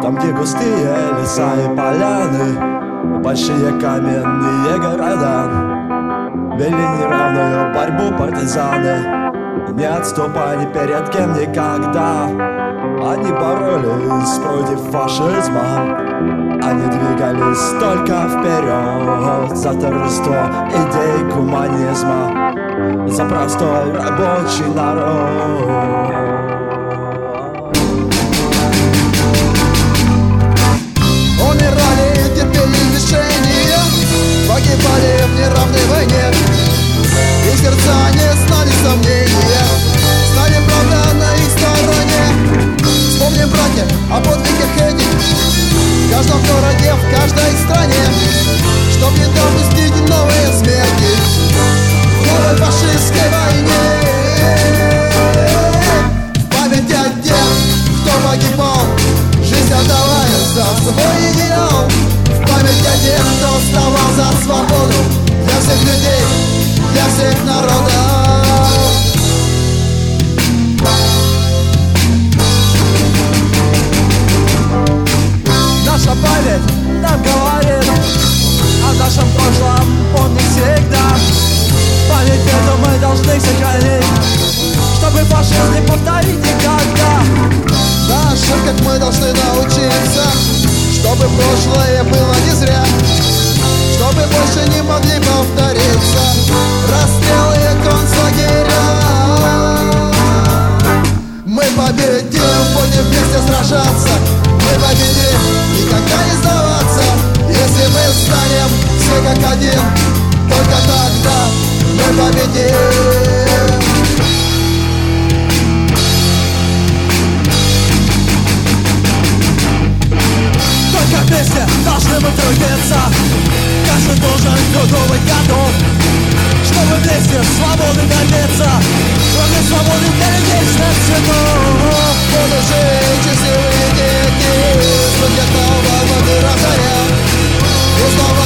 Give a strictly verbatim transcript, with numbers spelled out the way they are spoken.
Там, где густые леса и поляны, большие каменные города, вели неравную борьбу партизаны, не отступали перед кем никогда. Они боролись против фашизма, они двигались только вперед, за торжество идей гуманизма, за простой рабочий народ. Умирали, терпели лишения, погибали в неравной войне, и сердца не знали сомнения, знали правда на их стороне. Вспомним, братья, о подвигах этих в каждом городе, в каждой стране, чтоб не допустить новые смерти в новой фашистской войне. В память о тех, кто погибал, жизнь отдавая за свой идеал. В память о тех, кто вставал за свободу для всех людей, для всех народов. Наша память нам говорит о нашем прошлом, помни всегда. Память эту мы должны сохранить, чтобы фашизм не повторить никогда. На ошибках мы должны научиться, чтобы прошлое было не зря, чтобы больше не могли повториться расстрелы и концлагеря. Мы победим, будем вместе сражаться, мы победим, никогда не сдаваться. Если мы станем все как один, только тогда мы победим. Только вместе должны мы трудиться, каждый должен кругу быть готов, чтобы вместе свободы добиться, кроме свободы для людей всех цветов. Будут жить счастливые дети, студентов, волонтеров, заря, узнавать